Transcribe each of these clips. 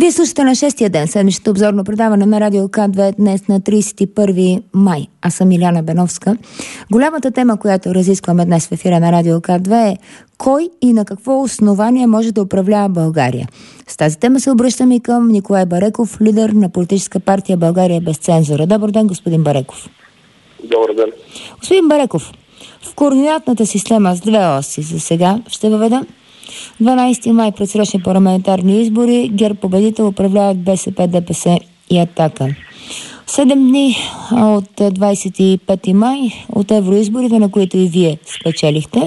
Вие слушате на 6-я ден, седмичното обзорно предаване на Радио К2 днес на 31 май. Аз съм Иляна Беновска. Голямата тема, която разискваме днес в ефира на Радио К2 е кой и на какво основание може да управлява България. С тази тема се обръщаме и към Николай Бареков, лидер на политическа партия България без цензура. Добър ден, господин Бареков. Добър ден. Господин Бареков, в координатната система с две оси за сега ще въведа 12 май предсрочни парламентарни избори, ГЕРБ победител управляват БСП, ДПС и Атака. 7 дни от 25 май от евроизборите, на които и вие спечелихте,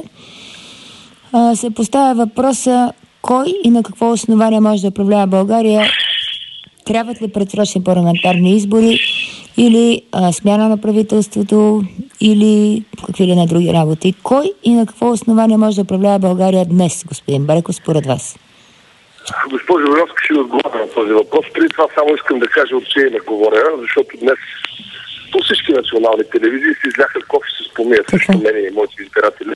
се поставя въпроса кой и на какво основание може да управлява България. Трябват ли предсрочни парламентарни избори или смяна на правителството или какви ли не други работи? Кой и на какво основание може да управлява България днес, господин Бареков, според вас? Госпожо Беновска, ще отговоря на този въпрос. Преди това само искам да кажа от чие не говоря, защото днес по всички национални телевизии се изляха кофе с помия срещу мен и моите избиратели.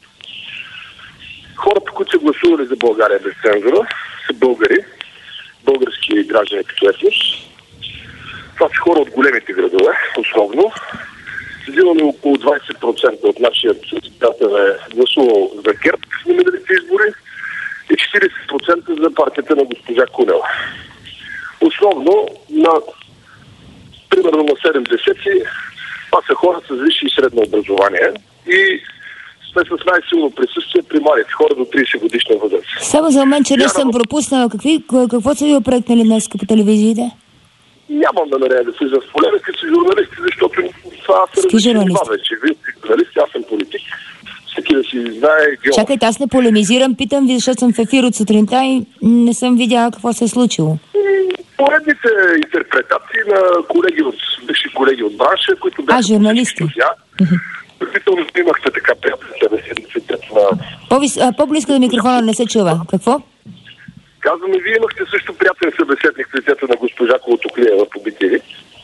Хората, които са гласували за България без цензура, са българи, български граждани като етнос. Това са хора от големите градове, основно. Взимаме около 20% от нашия избирател е гласувал за ГЕРБ на миналите избори и 40% за партията на госпожа Кунева. Основно, примерно на 70-ти, това са хора с висше и средно образование и сме с най-силно присъствие при младите хора до 30 годишна възраст. Само за момент, че не съм пропуснала. Какво са ви опрекнали днес по телевизиите? Нямам намерение да влизам в полемика с журналисти, защото това са различни вече. Вие сте журналист, аз съм политик. Всеки да си знае гео. Чакайте, аз не полемизирам, питам ви, защото съм в ефир от сутринта и не съм видяла какво се е случило. Поредните интерпретации на бивши колеги от бранша, които бяха... журналисти. Предварително имахте така приятел себе на... По-близко до микрофона не се чува. Какво? Казваме, вие имахте също приятен събеседник в лицето на госпожа Колотоклиева по BTV.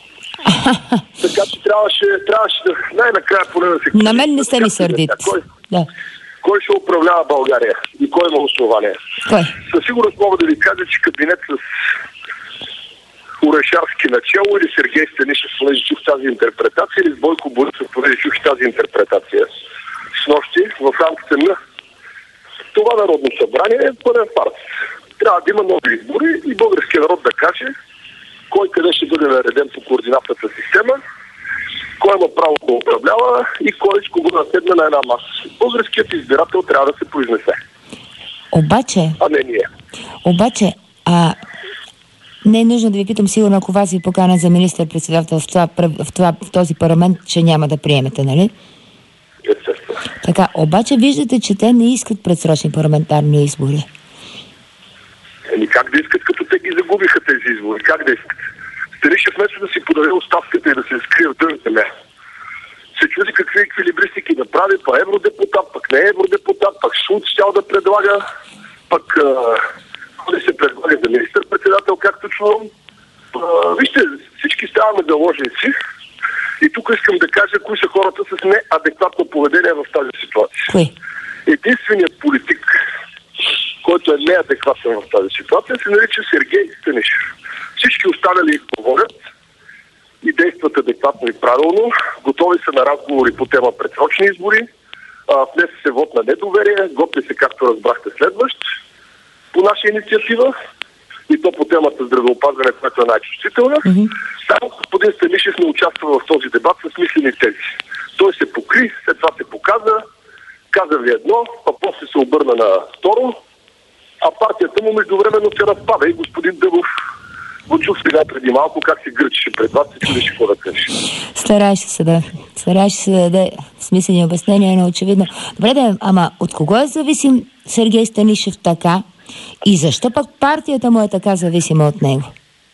Така че трябваше да най-накрая поне да се... На мен не сте ми сърдит. Кой ще управлява България и кой има основание? Кой? Със сигурност мога да ви кажа, че кабинет с Орешарски начало или Сергей Станишев, понеже чух тази интерпретация, или с Бойко Борисов, понеже чух тази интерпретация с нощи в рамките на това Народно събрание е пълен фарс. Трябва да има нови избори и българския народ да каже кой къде ще бъде нареден по координатната система, кой има право да управлява и кой с кого да седне на една маса. Българският избирател трябва да се произнесе. А не ние. Не е нужно да ви питам, сигурно ако вас ви покана за министър-председател в този парламент, че няма да приемете, нали? Естествено. Така, обаче виждате, че те не искат предсрочни парламентарни избори. Как да искат, като те ги загубиха тези избори? Как да искат? Станишев вместо да си подаде оставката и да се скрие в дън земя, се чуди какви еквилибристики да прави, па евродепутат, пък не евродепутат, пък Шулц щял да предлага, пък да се предлага за министър-председател, както чувам. Вижте, всички ставаме заложници и тук искам да кажа кои са хората с неадекватно поведение в тази ситуация. Единственият политик, който е неадекватен в тази ситуация, се нарича Сергей Станишев. Всички останали говорят и действат адекватно и правилно. Готови са на разговори по тема предсрочни избори. Внесе се вод на недоверие. Готви се, както разбрахте, следващ по наша инициатива. И то по темата здравеопазване, която е най-чувствителна. Само господин Станишев не участва в този дебат с мислени тези. Той се покри, след това се показа, каза ви едно, а после се обърна на второ. А партията му междувременно се разпада и господин Дъбов го чух сега преди малко как се гърчеше пред вас и чудеше какво да каже. Стараеше се да даде смислени обяснения, но очевидно. Добре, ама от кого е зависим Сергей Станишев така и защо пък партията му е така зависима от него?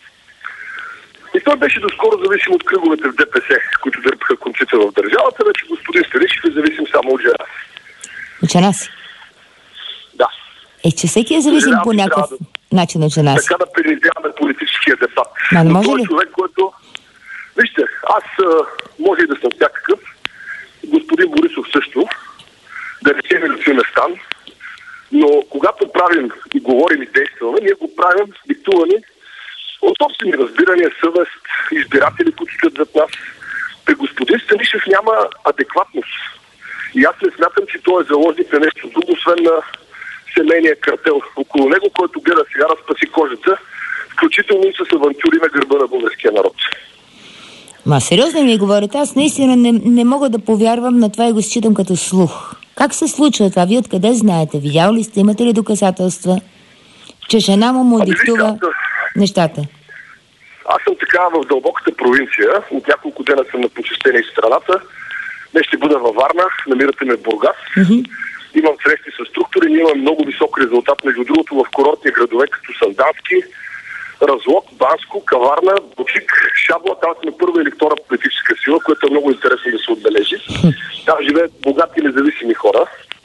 И той беше доскоро зависим от кръговете в ДПС, които дърпаха конците в държавата, вече господин Станишев е зависим само от жена. От жена си? Да. Че всеки е зависим по някакъв начин от жена си. Така да принизяваме политическия дебат. Не може ли? Човек, който... Вижте, аз може и да съм всякакъв, господин Борисов също, да речем Лютви Местан, но когато правим и говорим и действаме, ние го правим диктувани от собствени разбирания, съвест, избиратели, които стоят зад нас. При господин Станишев няма адекватност. И аз не смятам, че той е заложник на нещо друго, освен на семейния картел около него, който гледа сега да спаси кожата, включително и с авантюри на гърба на българския народ. Сериозно ми говорите, аз наистина не мога да повярвам на това и го считам като слух. Как се случва това? Вие откъде знаете? Видял ли сте? Имате ли доказателства, че жена му диктува нещата? Аз съм така в дълбоката провинция. От няколко дена съм на посещение в страната. Днес ще бъда във Варна, намирате ме в Бургас. Имам срещи с структури, имам много висок резултат, между другото, в курортни градове, като Сандански, Разлог, Банско, Каварна, Бучик, Шабла. Там сме първа или втора политическа сила, което е много интересно да се отбележи. Там живеят богати и независими хора.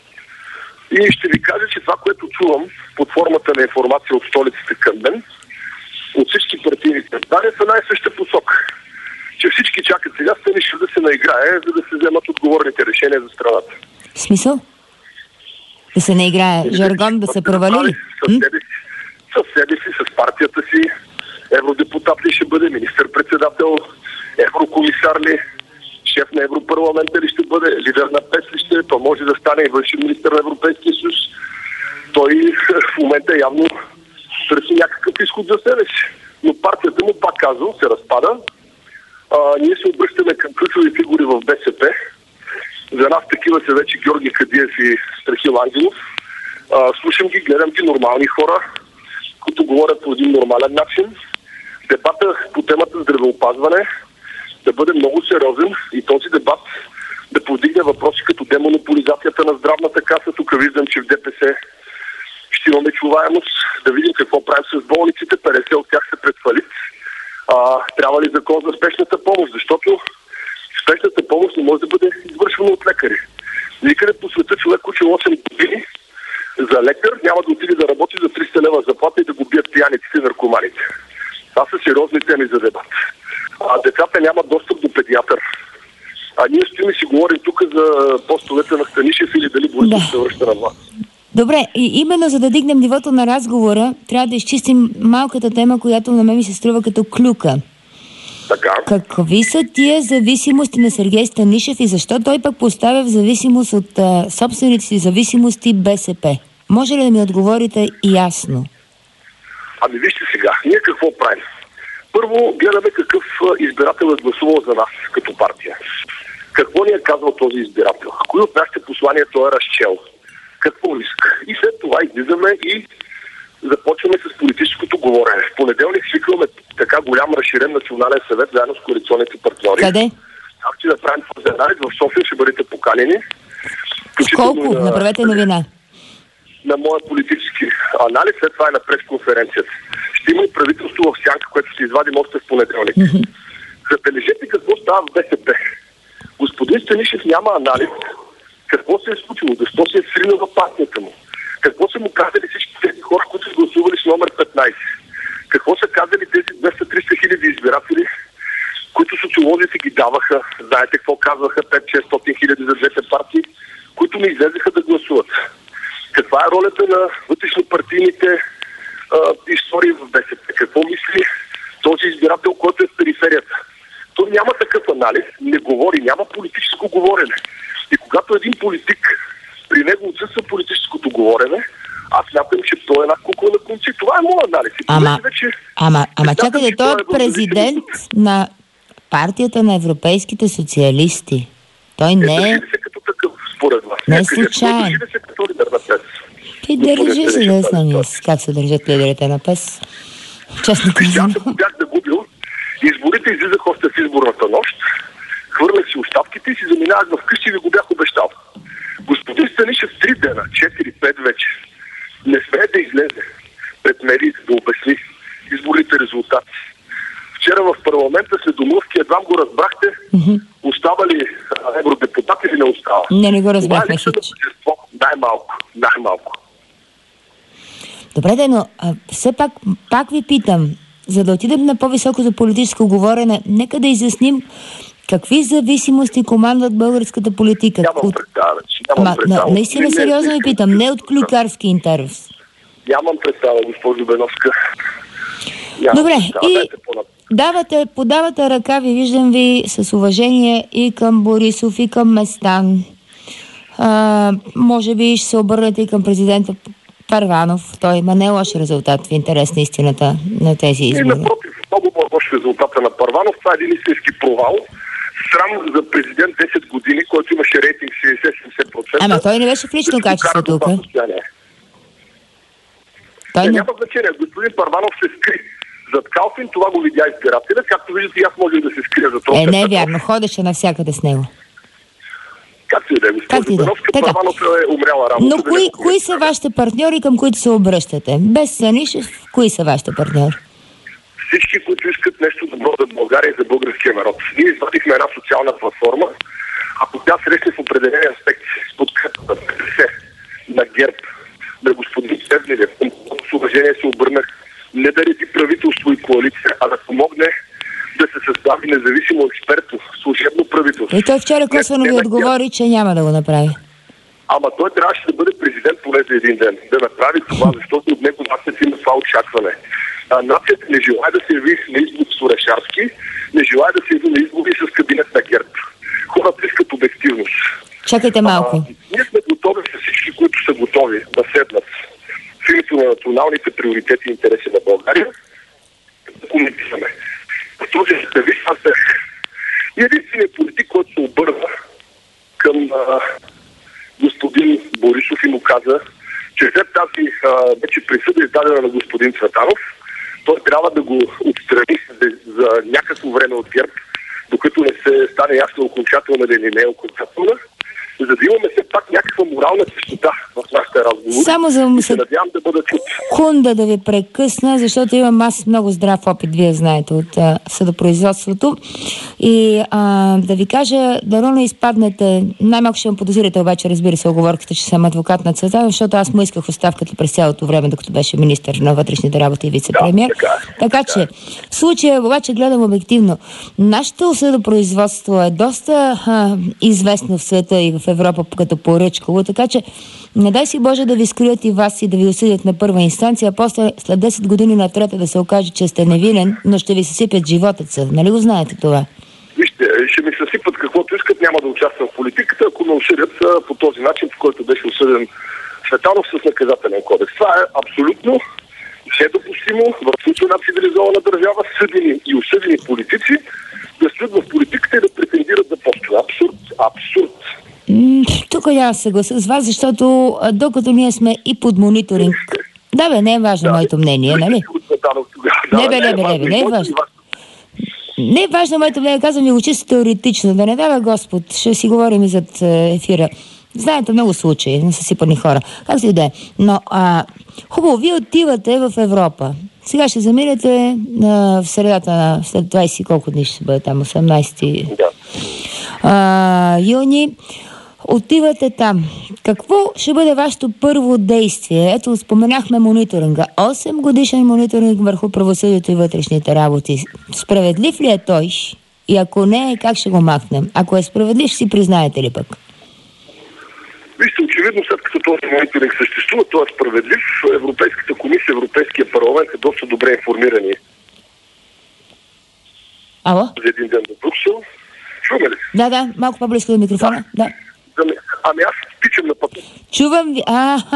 И ще ви кажа, че това, което чувам под формата на информация от столицата към мен, от всички партийни партньори са най-съща посока. Че всички чакат сега Станишев да се наиграе, за да се вземат отговорните решения за страната. В смисъл? Да се наиграе? Жаргон да се провали? Със себе си, с партията си. Евродепутат ли ще бъде, министър-председател, еврокомисар ли, шеф на Европарламента ли ще бъде, лидер на ПЕС ли ще, то може да стане и външен министър на Европейския съюз. Той в момента явно търси някакъв изход за себе си. Но партията му, пак казвам, се разпада. Ние се обръщаме към ключови фигури в БСП. За нас такива са вече Георги Кадиев и Страхил Ангелов. Слушам ги, гледам ги, нормални хора, които говорят по един нормален начин. Дебата по темата здравеопазване да бъде много сериозен и този дебат да повдигне въпроси като демонополизацията на здравната каса. Тук виждам, че в ДПС ще имаме чуваемост, да видим какво правим с болниците. 50 от тях са пред фалит. Трябва ли закон за спешната помощ? Защото спешната помощ не може да бъде извършвана от лекари. Никъде по света човек учил 8 години за лекар няма да отиде да работи за 300 лева заплата и да го бият пияниците и наркоманите. Това са сериозни теми за дебат. Децата нямат достъп до педиатър. Ние стоим и си говорим тук за постовете на Станишев или дали Борисов се връща на власт. Добре, и именно за да дигнем нивото на разговора, трябва да изчистим малката тема, която на мен ми се струва като клюка. Така. Какви са тия зависимости на Сергей Станишев и защо той пък поставя в зависимост от собствените си зависимости БСП? Може ли да ми отговорите ясно? Вижте сега, ние какво правим? Първо гледаме какъв избирател е гласувал за нас като партия. Какво ни е казал този избирател? Кои от нашите послания той е разчел? Какво иска? И след това излизаме и започваме с политическото говорене. В понеделник свикваме така голям разширен национален съвет заедно с коалиционните партньори. Къде? Ако ще направим този анализ, в София ще бъдете поканени. Колко? Направете новина. На моя политически анализ, след това е на пресконференцията. Ще има и правителство в сянка, което ще извадим още в понеделник. Забележете какво става в БСП. Господин Станишев няма анализ какво се е случило, защо се е сринала партията му. Какво са му казали всички тези хора, които са гласували с номер 15? Какво са казали тези 200-300 хиляди избиратели, които социолозите ги даваха? Знаете какво казваха 5-600 хиляди за двете партии, които не излезеха да гласуват? Каква е ролята на вътрешнопартийните истории в БСП? Какво мисли този избирател, който е в периферията? Той няма такъв анализ, не говори, няма политическо говорене. И когато един политик, при него отсъства политическото говорене, аз смятам, че той е една кукла на конци. Това е моят анализ. Ама чакайте, той е президент на партията на европейските социалисти. Той не е... Държи се като такъв, според вас. Не е случайно. Държи се като лидер на ПЕС. Държи се, да знам как се държат лидерите на ПЕС. Честно казано. Аз бях загубил. Изборите излизах още в изборната нощ. Хвърлях си оставките и си заминавах вкъщи и ви го бях обещал. Господин Станишев 3 дена, 4-5 вече, не смее да излезе пред медиите да обясни изборните резултати. Вчера в парламента след домовки едва го разбрахте, остава ли евродепутат или не остава. Не го разбрахме. Най-малко. Добре, но все пак ви питам, за да отидем на по-високо за политическо говорене, нека да изясним какви зависимости командват българската политика. Нямам представа. Наистина сериозно ви питам, не от клюкарски интерес. Нямам представа, госпожо Беновска. Добре, и подавате ръка, виждам ви с уважение и към Борисов, и към Местан. Може би ще се обърнете и към президента Първанов. Той има не лош резултат в интерес на истината на тези избори. Напротив, много лош резултата на Първанов. Това е един истински провал. Срам за президент 10 години, който имаше рейтинг 60-70%. Ама той не беше в лично качество тук. Няма значение. Господин Първанов се скри зад Калфин, това го видя избирателя. Както виждате, аз може да се скрия за това. Не е вярно, ходеше навсякъде с него. Както и да е, господин Беновска, Първанов е умряла работа. Но кои са вашите партньори, към които се обръщате? Без Станишев, кои са вашите партньори? Всички, които искат нещо добро за България и за българския народ. Ние извадихме една социална платформа. Ако тя срещне в определени аспекти с подкрепата на ГЕРБ, на господин Плевнелиев, с уважение се обърнах не да реди правителство и коалиция, а да помогне да се състави независимо експертно служебно правителство. И той вчера косвено ви отговори, че няма да го направи. Ама той трябваше да бъде президент поне за един ден. Да направи това, защото от него нацията има това очакване. Нацията не желая да се яви на избори с Орешарски, не желая да се яви на избори с кабинет на ГЕРБ. Хората искат обективност. Чакайте малко. Ние сме готови с всички, които са готови да седнат в името на националните приоритети и интереси на България, да коментираме. Този виж, аз е единственият политик, който се обърна към господин Борисов и му каза, че след тази вече присъда издадена на господин Цветанов, той трябва да го отстрани за някакво време от ГЕРБ, докато не се стане ясно окончателна или не е окончателна, за да имаме все пак някаква морална чистота в нашите разговори. Само за се надявам да бъда чут. Секунда да ви прекъсна, защото имам аз много здрав опит, вие знаете, от съдопроизводството. И да ви кажа, дано не изпаднете, най-малко ще ме подозирате обаче, разбира се, оговорката, че съм адвокат на Цветанов, защото аз му исках оставката през цялото време, докато беше министър на вътрешните работи и вице-премиер. Така че, в случая обаче гледам обективно. Нашето съдопроизводство е доста известно в света и в Европа като поръчково, така че не дай си Боже да ви скрият и вас и да ви осъдят на първа инстанция, а после след 10 години на трета да се окаже, че сте невинен, но ще ви съсипят животеца. Нали го знаете това? Вижте, ще ми съсипат каквото искат, няма да участвам в политиката, ако ме осъдят по този начин, по който беше осъден Цветанов с наказателен кодекс. Това е абсолютно недопустимо в случай на цивилизована държава, съдени и осъдени политици да стоят в политиката и да претендират за постове. Абсурд. Тук няма се съглася с вас, защото докато ние сме и под мониторинг... Да бе, не е важно моето мнение, нали? Не е важно. Не е важно моето мнение, казвам ви го чисто теоретично, да не дава Господ, ще си говорим и зад ефира. Знаете много случаи на съсипани хора. Както и да е. Но хубаво, вие отивате в Европа. Сега ще заминете в средата на след 20 колко дни ще бъде там, 18 юни. Отивате там. Какво ще бъде вашето първо действие? Ето, споменахме мониторинга. 8 годишен мониторинг върху правосъдието и вътрешните работи. Справедлив ли е той? И ако не е, как ще го махнем? Ако е справедлив, ще си признаете ли пък? Вижте, очевидно, след като този мониторинг съществува, той е справедлив. Европейската комисия, Европейския парламент е доста добре информирани. Ало? За един ден до Брюксел. Чуваме ли? Да, малко по-близко до микрофона. Да. Ами аз тичам на пътя. Чувам ви.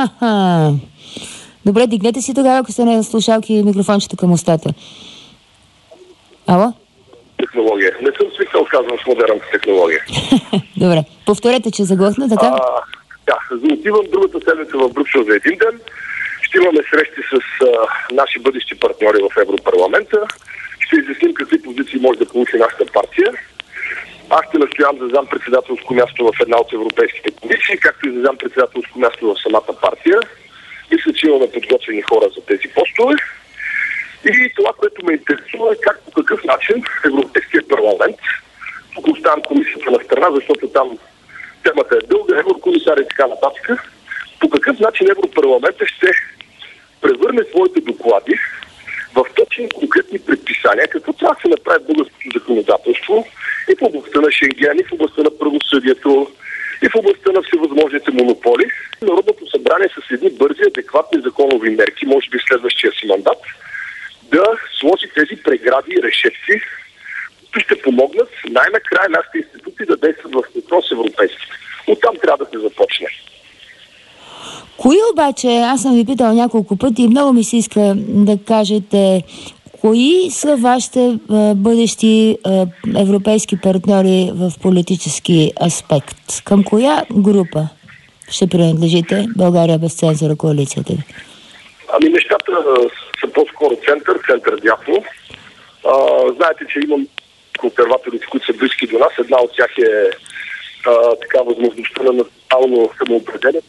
Добре, дигнете си тогава, ако сте на слушалки микрофончето към устата. Ало? Технология. Не съм свикнал, казвам, с модерната технология. Добре. Повторете, че заглъхна, така? Отивам другата седмица в Брюксел за един ден. Ще имаме срещи с наши бъдещи партньори в Европарламента. Ще изясним какви позиции може да получи нашата партия. Аз ще настоявам за зампредседателско място в една от европейските комисии, както и за зампредседателско място в самата партия. Мисля, че имаме подготвени хора за тези постове. И това, което ме интересува е как, по какъв начин Европейския парламент, тук оставям комисията на страна, защото там темата е дълга, еврокомисар и така нататък, по какъв начин Европарламентът ще превърне своите доклади в точни конкретни предписания, какво трябва да се направи в българското законодателство и в областта на Шенген, и в областта на правосъдието, и в областта на всевъзможните монополи. Народното събрание с едни бързи, адекватни законови мерки, може би в следващия си мандат, да сложи тези прегради и решетки, които ще помогнат най-накрая нашите институции да действат в синхрон с европейските. Оттам трябва да се започне. Кои обаче, аз съм ви питал няколко пъти и много ми се иска да кажете, кои са вашите бъдещи европейски партньори в политически аспект? Към коя група ще принадлежите България без цензура, коалицията ви? Нещата са по-скоро център-дясно. Знаете, че имам консерваторите, които са близки до нас. Една от тях е така възможността на национално самоопределение.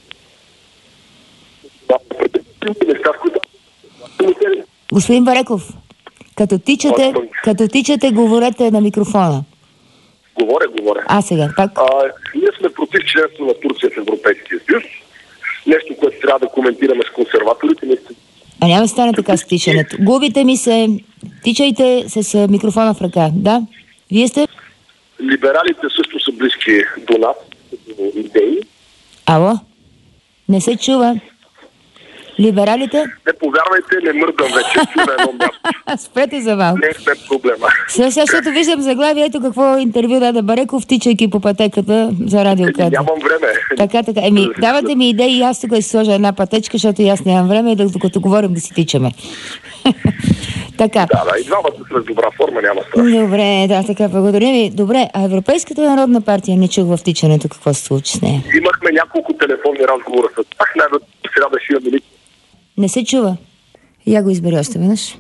Господин Бареков, като тичате, говорете на микрофона. Говоря. А сега, пак? Ние сме против членство на Турция в Европейския съюз. Нещо, което трябва да коментираме с консерваторите. Няма да стане така с тичането. Губите ми се. Тичайте с микрофона в ръка. Да? Вие сте? Либералите също са близки до нас, като идеи. Ало? Не се чува. Либералите? Не повярвайте, не мърдам вече на едно място. Спрете за малко. Не е проблема. Защото виждам заглавието какво интервю даде Бареков, тичайки по пътеката за радиоката. Нямам време. Така. Давате ми идеи и аз тук си сложа една пътечка, защото и аз нямам време и докато говорим да си тичаме. Така. Да, и двамата с добра форма няма страх. Добре, да, така, благодаря ви. Добре, а Европейската народна партия не чух в тичането какво се случи с нея? Имахме няколко телефонни разговора с тях, най-вероятно сега да ще имаме. Не се чува. Я го избери още веднъж.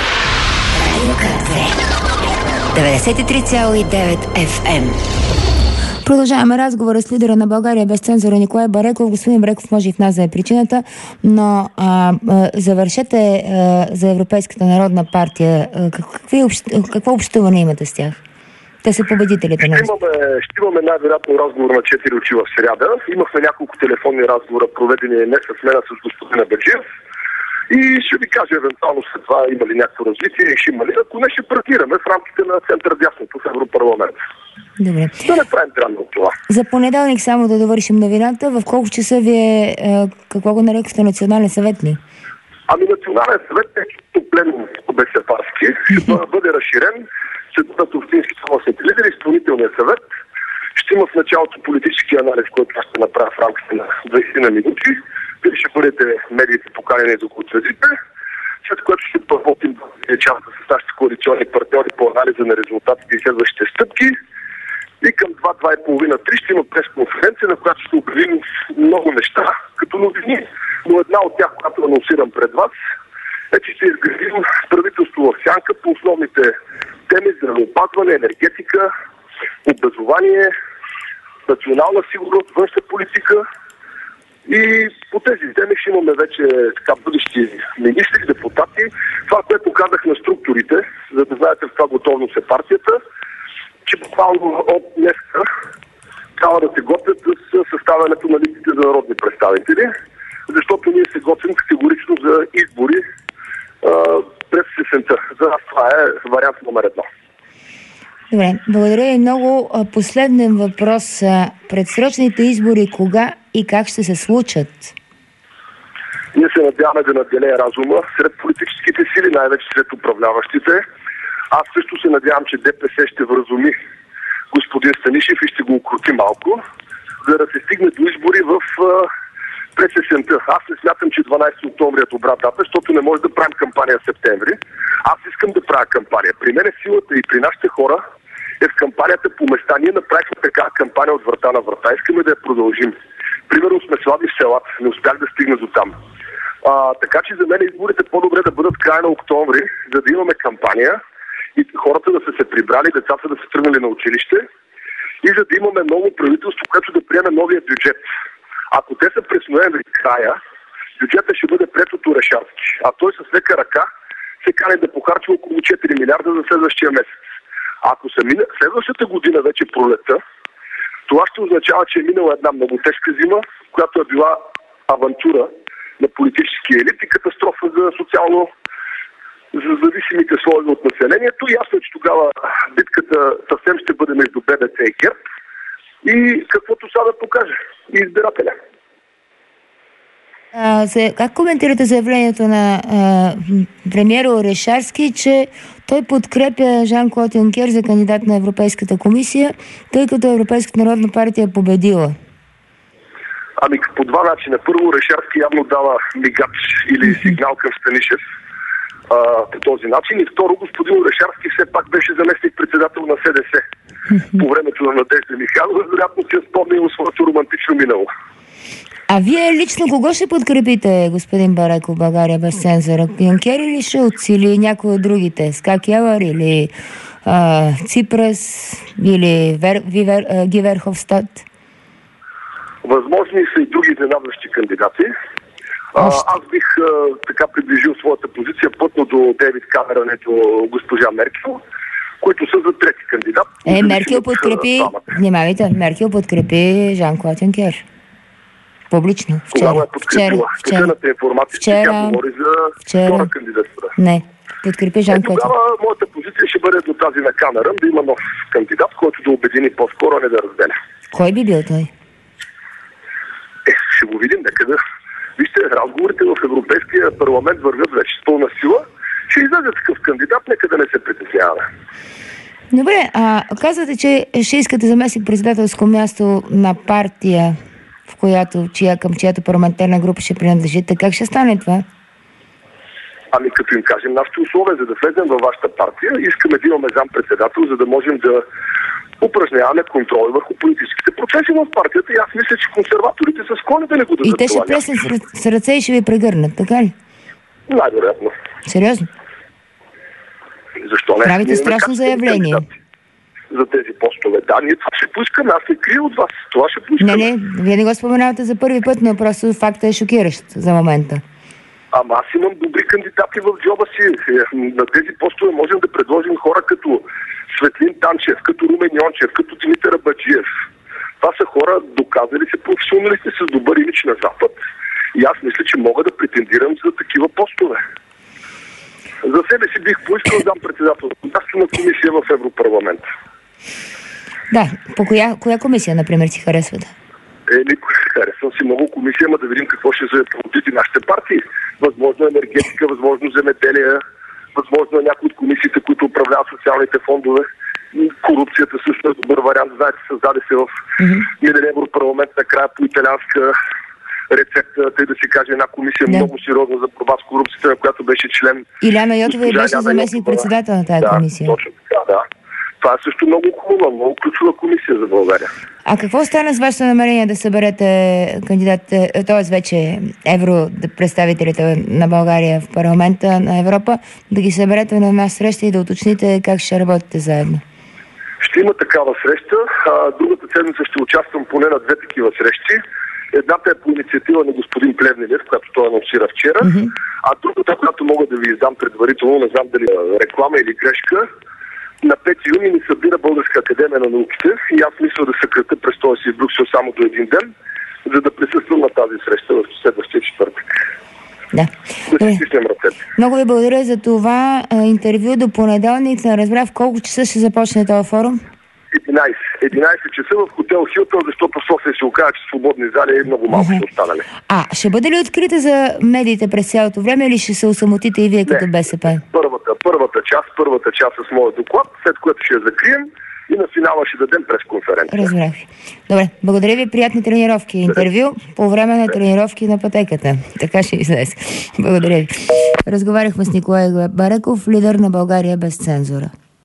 93,9 FM. Продължаваме разговора с лидера на България без цензура Николай Бареков. Господин Бареков може и в нас да е причината, но завършете за Европейската народна партия. Какво общуване имате с тях? Те са победителите. Ще имаме най-вероятно разговор на 4 очи в сряда. Имахме няколко телефонни разговора, проведени не с мен, а с господина Баджиев. И ще ви кажа евентуално след това има ли някакво развитие и ще има ли. Ако не, ще партнираме в рамките на център-дясното в Европарламент. Добре. Да не правим драма от това. За понеделник само да довършим новината. В колко часа вие, какво го нарекохте, национален съвет ли? Национален съвет е пленум БСП-арски. Ще бъде разширен. Ще бъдат общински съвместните лидери, изпълнителния съвет. Ще има в началото политически анализ, който ще направя в рамките на 20 минути. Вие ще бъдете медиите поканени да го отразите, след което ще поработим част с нашите коалиционни партньори по анализа на резултатите и следващите стъпки. И към 2-2,5-3 ще има пресконференция, на която ще обявим много неща, като новини. Но една от тях, която анонсирам пред вас, е, че ще изградим правителство в сянка по основните теми: здравеопазване, енергетика, образование, национална сигурност, външна политика. И по тези теми ще имаме вече бъдещи министри, депутати. Това, което казах на структурите, за да знаете в това готовност е партията, че буквално от днеска трябва да се готвят с съставянето на листите за народни представители, защото ние се готвим категорично за избори през сесента. За нас това е вариант номер 1. Добре, благодаря ви много. Последен въпрос. Предсрочните избори кога и как ще се случат? Ние се надяваме да надделее разума сред политическите сили, най-вече сред управляващите. Аз също се надявам, че ДПС ще вразуми господин Станишев и ще го укрути малко, за да се стигне до избори през есента. Аз не смятам, че 12 октомври е добра дата, защото не може да правим кампания в септември. Аз искам да правя кампания. При мен е силата и при нашите хора е в кампанията по места. Ние направихме така кампания от врата на врата. Искаме да я продължим. Примерно сме слаби в селата. Не успях да стигна до там. Така че за мен изборите по-добре да бъдат края на октомври, за да имаме кампания и хората да са се прибрали, децата да са тръгнали на училище и за да имаме ново правителство, което да приеме новия бюджет. Ако те са през ноември края, бюджетът ще бъде приет от Орешарски. А той с лека ръка се кани да похарчи около 4 милиарда за следващия месец. Ако се мине следващата година вече пролета, това ще означава, че е минала една много тежка зима, която е била авантюра на политическия елит и катастрофа за социално за зависимите слоеве от населението. Ясно е, че тогава битката съвсем ще бъде между БДЦ и ГЕРБ и каквото сега да покаже и избирателя. Как коментирате заявлението на премиера Орешарски, че той подкрепя Жан-Клод Юнкер за кандидат на Европейската комисия, тъй като Европейската народна партия е победила? Ами по два начина. Първо, Орешарски явно дава мигач или сигнал към Станишев по този начин. И второ, господин Орешарски все пак беше заместник-председател на СДС по времето на Надежда Михайлова. Вероятно си е спомнил своето романтично минало. А вие лично кого ще подкрепите, господин Бареков, България без цензура? Юнкер или Шулц, или някой от другите? Ска Келър или Ципрас, или Ги Верховстат? Възможни са и други изненадващи кандидати. Аз бих така приближил своята позиция плътно до Дейвид Камерън и до госпожа Меркел, които са за трети кандидат. Меркел подкрепи, внимавайте, Меркел подкрепи Жан-Клод Юнкер. Публично. Вчера. Последната информация, че тя говори за втора кандидатура. Не, подкрепи Жан-Клод. Тогава моята позиция ще бъде до тази на Камерън, да има нов кандидат, който да обедини по-скоро, а не да разделя. Кой би бил той? Ще го видим некъде. Вижте, разговорите в Европейския парламент вървят вече с пълна сила. Ще излезе такъв кандидат, нека да не се притесняваме. Добре, казвате, че ще искате заместник-председателско място на партия, към чиято парламентарна група ще принадлежите. Как ще стане това? Ами като им кажем нашите условия, за да влезем във вашата партия, искаме да имаме зампредседател, за да можем да упражняваме контрол върху политическите процеси в партията. И аз мисля, че консерваторите са склонни да не го дадат. И те ще плеснат с ръце и ще ви прегърнат, така ли? Най-вероятно. Сериозно? Защо не? Правите страшно заявление. За тези постове. Да, ние това ще поискаме. Аз не крия от вас. Това ще поискаме. Не, вие не го споменавате за първи път, но просто фактът е шокиращ за момента. Ама аз имам добри кандидати в джоба си. На тези постове можем да предложим хора като Светлин Танчев, като Румен Йончев, като Димитър Абаджиев. Това са хора, доказали се професионалисти с добър имидж на Запад. И аз мисля, че мога да претендирам за такива постове. За себе си бих поискал да дам председателство на комисия в Европарламента. Да, по коя комисия, например, си харесвате? Никой харесвам си много комисия, ама да видим какво ще заплатите нашите партии. Възможно енергетика, възможно земеделие, възможно е някои от комисиите, които управляват социалните фондове. Корупцията също е добър вариант. Знаете, създаде се в миналия Европарламент накрая по италианска рецепта, тъй да се каже, една комисия много сериозна за борба с корупцията, на която беше член. Иляна Йотова беше заместник-председател на тази комисия. Точно така, да. Това е също много хубава, много ключова комисия за България. А какво стана с вашето намерение да съберете кандидатите, т.е. вече представителите на България в парламента на Европа, да ги съберете на една среща и да уточните как ще работите заедно? Ще има такава среща. Другата седмица ще участвам поне на 2 такива срещи. Едната е по инициатива на господин Плевнелиев, която той анонсира вчера, а другата, която мога да ви издам предварително, не знам дали реклама или грешка, на 5 юни ни събира Българска академия на науките и аз мисля да съкратя престоя си в Брюксел само до един ден, за да присъствам на тази среща в следващия четвъртък. Да. Да си стиснем ръцете. Много ви благодаря за това интервю до понеделник. Не разбрах в колко часа ще започне този форум? 11 часа в хотел Хилтън, защото в София се оказа, че свободни зали и много малко са останали. Ще бъде ли открита за медиите през цялото време или ще се осамотите и вие като БСП? Първата част с моят доклад, след което ще я закрием и на финала ще дадем пресконференция. Разбрах. Добре, благодаря ви, приятни тренировки. Интервю по време на тренировки на пътеката. Така ще излезе. Благодаря ви. Разговаряхме с Николай Бареков, лидер на България без цензура.